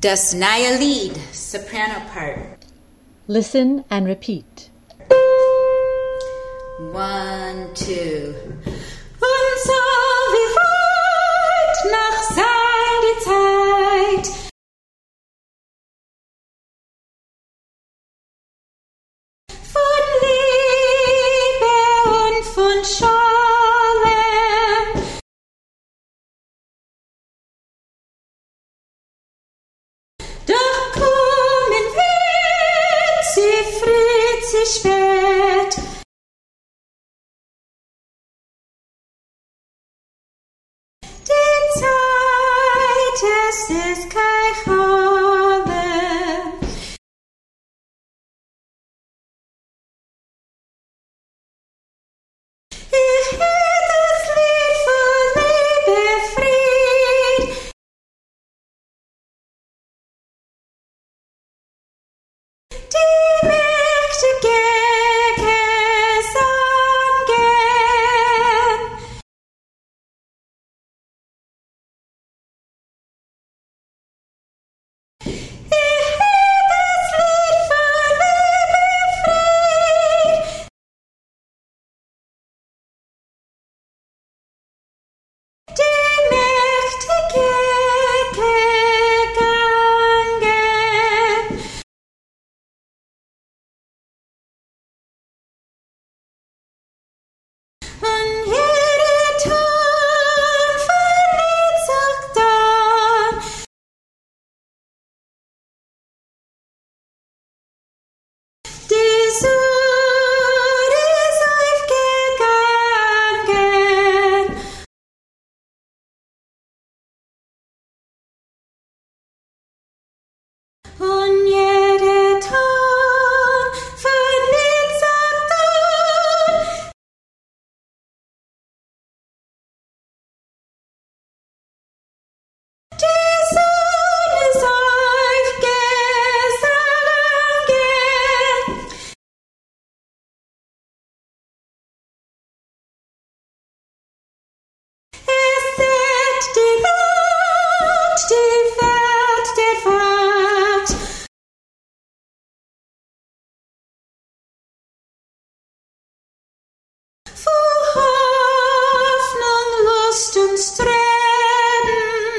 Das neue Lied, soprano part. Listen and repeat. 1, 2. Und so wie weit noch sei die Zeit, von Liebe und von Schalen, doch kommen wird sie früh, sie spät. Die Zeit, es ist kein Holen. Ich hör das Lied von Liebe, Fried. Die Mägde Gesangen. Ich hör das Lied von Liebe, Fried. Die Mägde gegangen. Und jeder Ton von Lied sagt dann, die Sonne ist aufgegangen. Und jeder Ton von Lied sagt dann, die Sonne ist aufgegangen. Es ist die Nacht, die Welt der Wacht. Voll Hoffnung, Lust und Streben.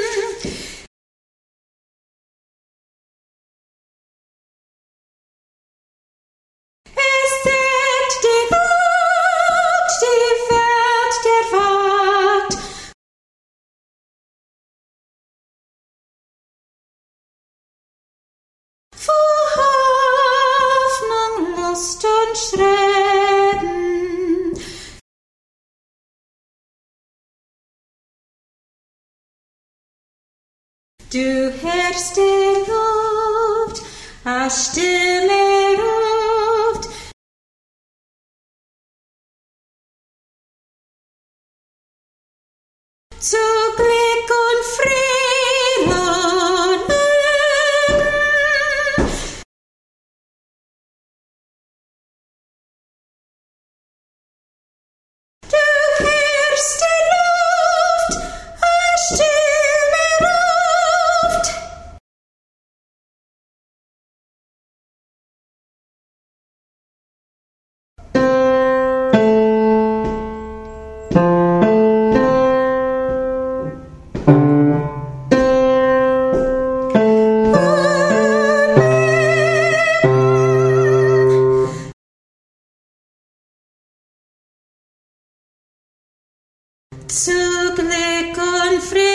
Es ist die Nacht, die Welt der Wacht. Voll Hoffnung, Lust und Streben. Du hörst der Luft, a Stimme ruft. Zu Glück und Frieden. Du hörst die Luft, a Stimme ruft. Zu Glück und Frieden.